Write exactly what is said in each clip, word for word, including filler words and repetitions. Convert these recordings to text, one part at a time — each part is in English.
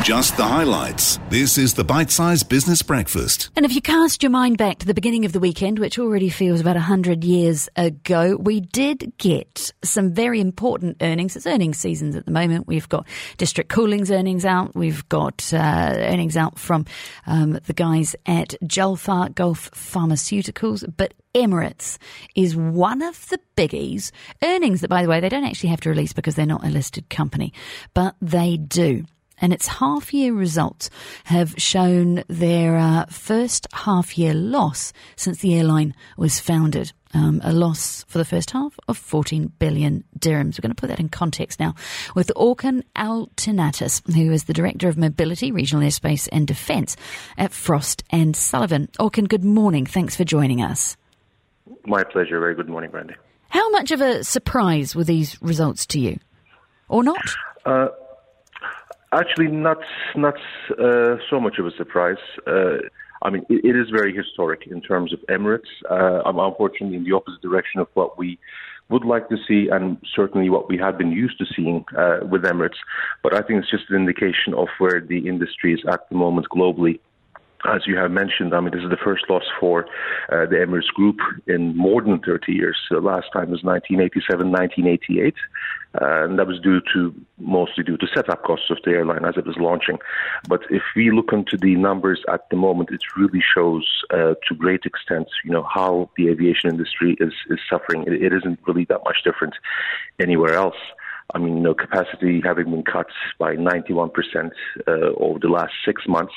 Just the highlights. This is the Bite-Size Business Breakfast. And if you cast your mind back to the beginning of the weekend, which already feels about one hundred years ago, we did get some very important earnings. It's earnings seasons at the moment. We've got District Cooling's earnings out. We've got uh, earnings out from um, the guys at Gelfar Gulf Pharmaceuticals. But Emirates is one of the biggies. Earnings that, by the way, they don't actually have to release because they're not a listed company, but they do. And its half-year results have shown their uh, first half-year loss since the airline was founded. Um, a loss for the first half of fourteen billion dirhams. We're going to put that in context now with Orkan Altinatis, who is the Director of Mobility, Regional Airspace and Defence at Frost and Sullivan. Orkan, good morning. Thanks for joining us. My pleasure. Very good morning, Brandy. How much of a surprise were these results to you? Or not? Uh, actually, not not uh, so much of a surprise. Uh, I mean, it, it is very historic in terms of Emirates. Uh, I'm unfortunately in the opposite direction of what we would like to see and certainly what we have been used to seeing uh, with Emirates. But I think it's just an indication of where the industry is at the moment globally. As you have mentioned, I mean, this is the first loss for uh, the Emirates Group in more than thirty years. The last time was nineteen eighty-seven, nineteen eighty-eight, uh, and that was due to mostly due to setup costs of the airline as it was launching. But if we look into the numbers at the moment, it really shows uh, to great extent, you know, how the aviation industry is is suffering. It, it isn't really that much different anywhere else. I mean, you know, capacity having been cut by ninety-one percent uh, over the last six months.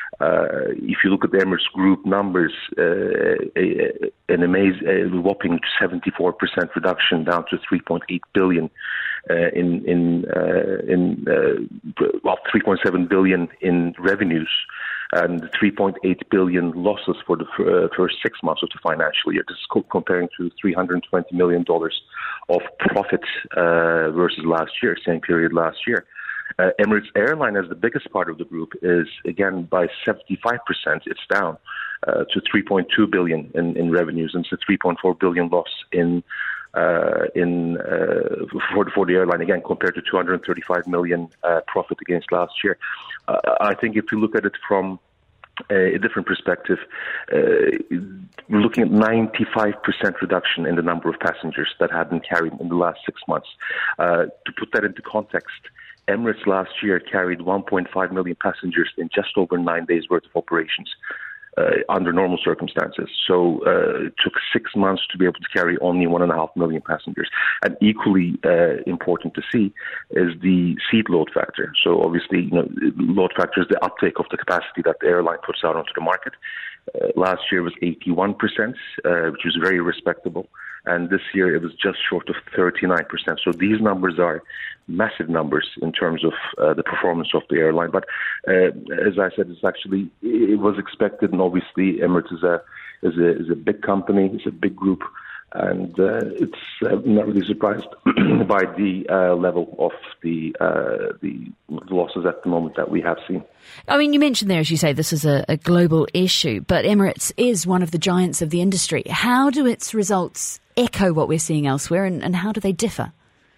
Uh, if you look at the Emirates Group numbers, uh, a, an amazing, a whopping seventy-four percent reduction down to three point eight billion uh, in in uh, in uh, well, three point seven billion in revenues, and three point eight billion losses for the uh, first six months of the financial year. This is co- comparing to three hundred twenty million dollars of profit uh, versus last year, same period last year. Uh, Emirates Airline, as the biggest part of the group, is again by seventy-five percent. It's down uh, to three point two billion in, in revenues, and it's a three point four billion loss in uh, in uh, for for the airline again compared to two hundred thirty-five million uh, profit against last year. Uh, I think if you look at it from a different perspective, uh, we're looking at ninety-five percent reduction in the number of passengers that have been carried in the last six months. Uh, to put that into context, Emirates last year carried one point five million passengers in just over nine days worth of operations uh, under normal circumstances. So uh, it took six months to be able to carry only one and a half million passengers. And equally uh, important to see is the seat load factor. So obviously, you know, load factor is the uptake of the capacity that the airline puts out onto the market. Uh, last year was eighty-one percent, uh, which was very respectable. And this year it was just short of thirty-nine percent. So these numbers are massive numbers in terms of uh, the performance of the airline. But uh, as I said, it's actually, it was expected, and obviously Emirates is a, is a, is a big company, it's a big group, and uh, it's uh, not really surprised by the uh, level of the, uh, the losses at the moment that we have seen. I mean, you mentioned there, as you say, this is a, a global issue, but Emirates is one of the giants of the industry. How do its results echo what we're seeing elsewhere, and, and how do they differ?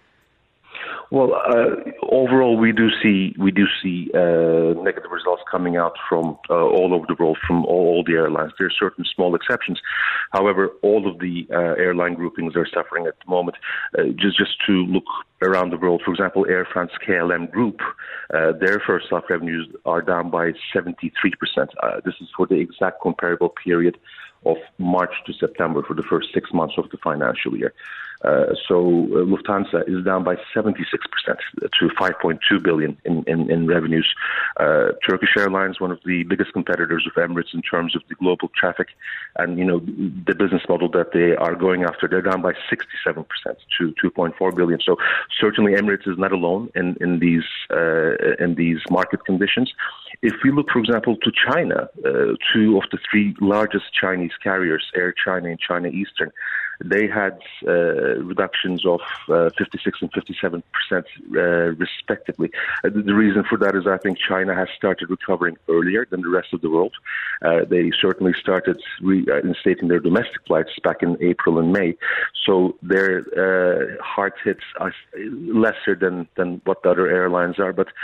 Well, uh, overall, we do see we do see uh, negative results coming out from uh, all over the world, from all, all the airlines. There are certain small exceptions. However, all of the uh, airline groupings are suffering at the moment. Uh, just just to look around the world, for example, Air France K L M Group, uh, their first half revenues are down by seventy-three percent. Uh, this is for the exact comparable period of March to September for the first six months of the financial year. Uh, so uh, Lufthansa is down by seventy-six percent to five point two billion in, in, in revenues. Uh, Turkish Airlines, one of the biggest competitors of Emirates in terms of the global traffic and, you know, the business model that they are going after, they're down by sixty-seven percent to two point four billion. So certainly Emirates is not alone in, in these uh, in these market conditions. If we look, for example, to China, uh, two of the three largest Chinese carriers, Air China and China Eastern, they had uh, reductions of uh, fifty-six and fifty-seven percent uh, respectively. Uh, the reason for that is I think China has started recovering earlier than the rest of the world. Uh, they certainly started reinstating their domestic flights back in April and May, so their uh, hard hits are lesser than, than what the other airlines are. But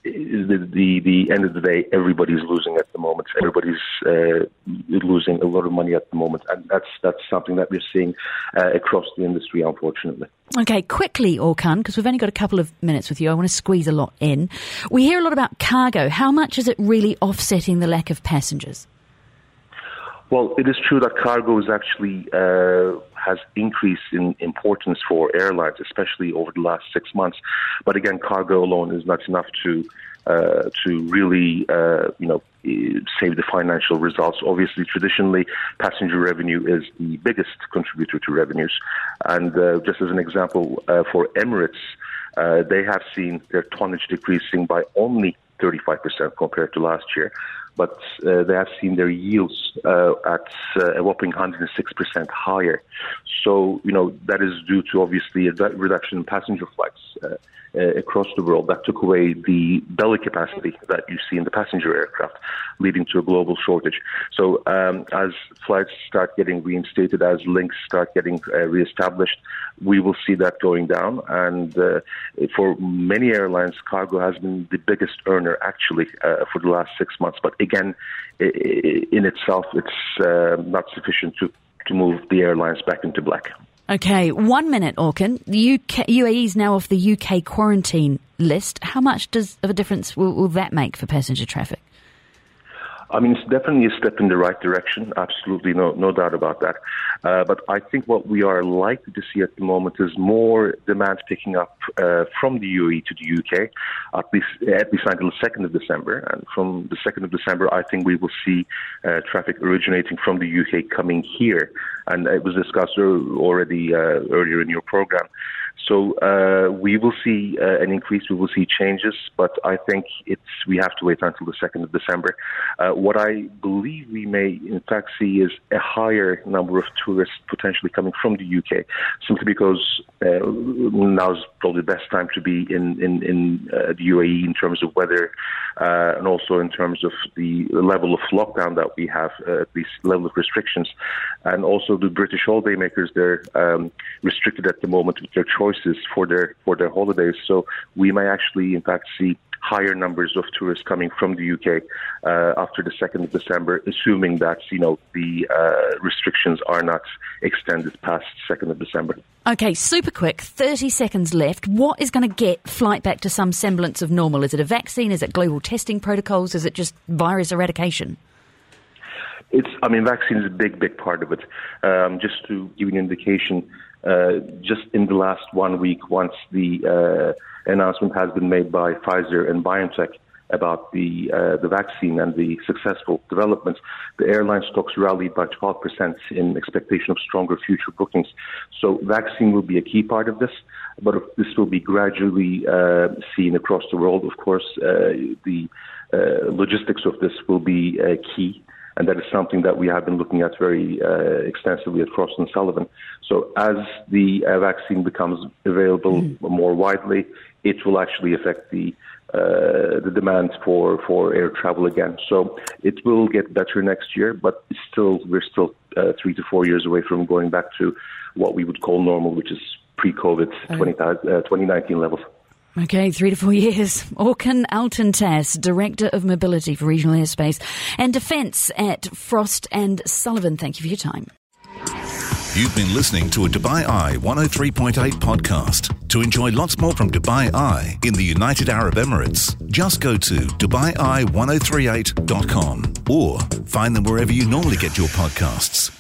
the, the the end of the day, everybody's losing at the moment. Everybody's uh, losing a lot of money at the moment, and that's that's something that we're seeing uh, across the industry, unfortunately. Okay, quickly, Orkun, because we've only got a couple of minutes with you. I want to squeeze a lot in. We hear a lot about cargo. How much is it really offsetting the lack of passengers? Well, it is true that cargo is actually uh, has increased in importance for airlines, especially over the last six months. But again, cargo alone is not enough to uh, to really uh, you know save the financial results. Obviously, traditionally, passenger revenue is the biggest contributor to revenues. And uh, just as an example, uh, for Emirates, uh, they have seen their tonnage decreasing by only thirty-five percent compared to last year. But uh, they have seen their yields uh, at uh, a whopping one hundred six percent higher. So, you know, that is due to obviously a reduction in passenger flights uh, uh, across the world. That took away the belly capacity that you see in the passenger aircraft, leading to a global shortage. So um, as flights start getting reinstated, as links start getting uh, reestablished, we will see that going down. And uh, for many airlines, cargo has been the biggest earner, actually, uh, for the last six months. But again, in itself, it's uh, not sufficient to, to move the airlines back into black. Okay, one minute, Orkun. The U K, U A E is now off the U K quarantine list. How much does of a difference will, will that make for passenger traffic? I mean, it's definitely a step in the right direction. Absolutely, no, no doubt about that. Uh, but I think what we are likely to see at the moment is more demand picking up uh, from the U A E to the U K, at least at least until the second of December. And from the second of December, I think we will see uh, traffic originating from the U K coming here. And it was discussed already uh, earlier in your program. So uh, we will see uh, an increase, we will see changes, but I think it's we have to wait until the second of December. Uh, what I believe we may in fact see is a higher number of tourists potentially coming from the U K, simply because uh, now is probably the best time to be in, in, in uh, the U A E in terms of weather uh, and also in terms of the level of lockdown that we have, uh, at least level of restrictions. And also the British holidaymakers, they're um, restricted at the moment with their choices for their for their holidays. So we may actually, in fact, see higher numbers of tourists coming from the U K uh, after the second of December, assuming that, you know, the uh, restrictions are not extended past second of December. Okay, super quick, thirty seconds left. What is going to get flight back to some semblance of normal? Is it a vaccine? Is it global testing protocols? Is it just virus eradication? It's, I mean, vaccine is a big, big part of it. Um, just to give you an indication, uh, just in the last one week, once the uh, announcement has been made by Pfizer and BioNTech about the uh, the vaccine and the successful development, the airline stocks rallied by twelve percent in expectation of stronger future bookings. So vaccine will be a key part of this, but this will be gradually uh, seen across the world. Of course, uh, the uh, logistics of this will be uh, key. And that is something that we have been looking at very uh, extensively at Frost and Sullivan. So as the uh, vaccine becomes available mm. more widely, it will actually affect the uh, the demand for, for air travel again. So it will get better next year, but it's still we're still uh, three to four years away from going back to what we would call normal, which is pre-COVID oh. twenty nineteen levels. Okay, three to four years. Orkun Altuntaş, Director of Mobility for Regional Airspace and Defence at Frost and Sullivan. Thank you for your time. You've been listening to a Dubai Eye one oh three point eight podcast. To enjoy lots more from Dubai Eye in the United Arab Emirates, just go to dubai eye ten thirty-eight dot com or find them wherever you normally get your podcasts.